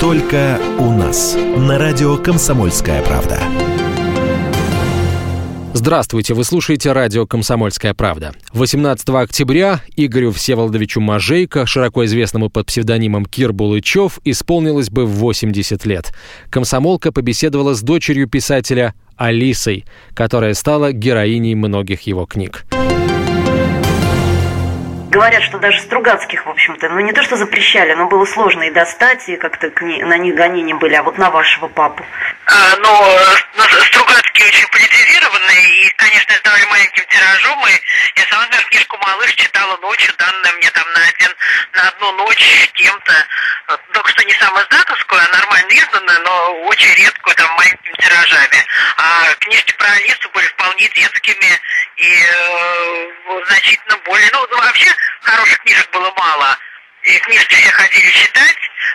Только у нас. На радио «Комсомольская правда». Здравствуйте, вы слушаете радио «Комсомольская правда». 18 октября Игорю Всеволодовичу Можейко, широко известному под псевдонимом Кир Булычев, исполнилось бы 80 лет. Комсомолка побеседовала с дочерью писателя Алисой, которая стала героиней многих его книг. Говорят, что даже Стругацких, в общем-то, не то что запрещали, но было сложно и достать, и как-то на них гонения были, а вот на вашего папу. Стругацкие очень политизированные и, конечно, издавали маленьким тиражом, и я сама, например, книжку «Малыш» читала ночью, данную мне там на одну ночь кем-то, только что не сам издатовскую, а нормально изданную, но очень редкую, там, маленькими тиражами. А книжки про Алису были вполне детскими и значительно более... вообще хороших книжек было мало, и книжки все ходили читать,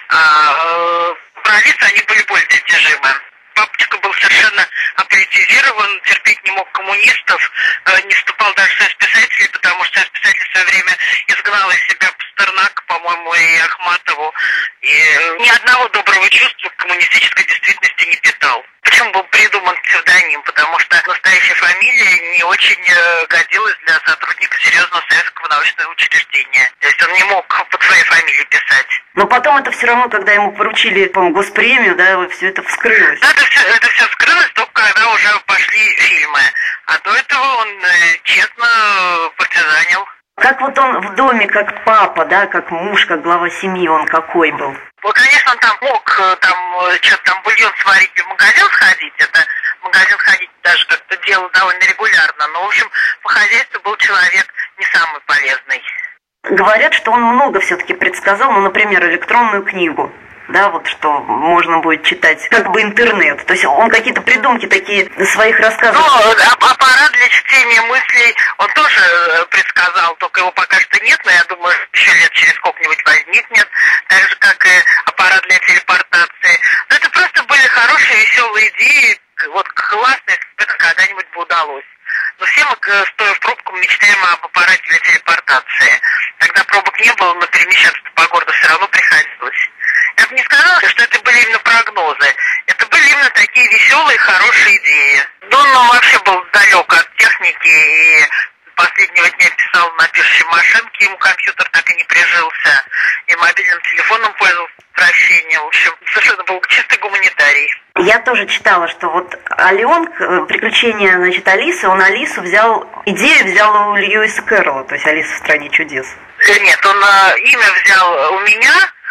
а про Алису они были более достижимы. Папочка был совершенно аполитизирован, терпеть не мог коммунистов, не вступал даже в союз писателей, потому что союз писателей в свое время изгнал из себя Пастернака, по-моему, и Ахматову, и ни одного доброго чувства к коммунистической действительности не питал. Почему был придуман псевдоним? Потому что настоящая фамилия не очень годилась для сотрудника серьезного советского научного учреждения. То есть он не мог под своей фамилией писать. Но потом это все равно, когда ему поручили, по-моему, госпремию, да, все это вскрылось. Да, это все вскрылось только когда уже пошли фильмы. А до этого он честно партизанил. Как вот он в доме, как папа, да, как муж, как глава семьи, он какой был? Ну, конечно, он там мог что-то там бульон сварить и в магазин сходить. Это в магазин ходить даже как-то делал довольно регулярно. Но, в общем, по хозяйству был человек не самый полезный. Говорят, что он много все-таки предсказал, например, электронную книгу. Да, вот что можно будет читать, как бы интернет. То есть он какие-то придумки такие своих рассказов. Аппарат для чтения мыслей он тоже предсказал, только его пока что нет, но я думаю, еще лет через сколько-нибудь возникнет, так же, как и аппарат для телепортации. Но это просто были хорошие, веселые идеи, вот классные, если это когда-нибудь бы удалось. Но все мы, стоя в пробку, мечтаем об аппарате для телепортации. Тогда пробок не было, но перемещаться по городу все равно приходилось. Я бы не сказала, что это были именно прогнозы. Это были именно такие веселые, хорошие идеи. Он вообще был далек от техники и последнего дня писал на пишущей машинке, ему компьютер так и не прижился. И мобильным телефоном пользовался прощением. В общем, совершенно был чистый гуманитарий. Я тоже читала, что вот Аленка, приключения, значит, Алисы, он Алису идею взял у Льюиса Кэрролла, то есть «Алиса в стране чудес». Нет, он имя взял у меня,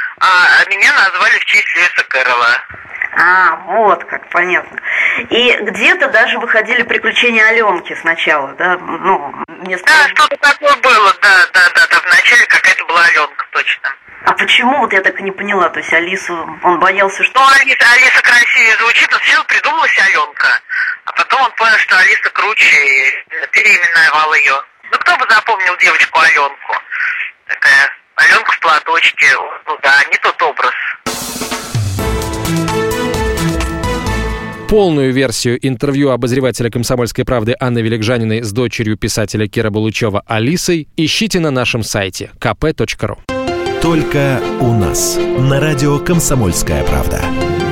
а меня назвали в честь Льюиса Кэрролла. Вот как, понятно. И где-то даже выходили приключения Аленки сначала, да? Да, что-то такое было, да, вначале какая-то была Аленка, точно. А почему, вот я так и не поняла, то есть Алису, он боялся, что... Алиса красивее звучит, но сначала придумалась Аленка, а потом он понял, что Алиса круче, и переименовал ее. Кто бы запомнил девочку Аленку? Такая Аленка в платочке, не тот образ. Полную версию интервью обозревателя «Комсомольской правды» Анны Великжаниной с дочерью писателя Кира Булычева Алисой ищите на нашем сайте kp.ru. Только у нас. На радио «Комсомольская правда».